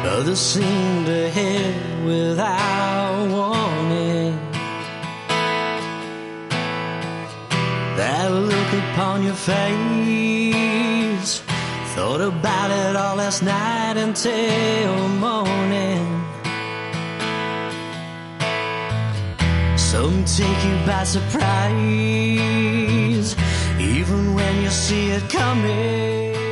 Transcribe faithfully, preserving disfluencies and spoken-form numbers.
Others seem to hit without warning. That look upon your face, thought about it all last night until morning. Some take you by surprise, even when you see it coming.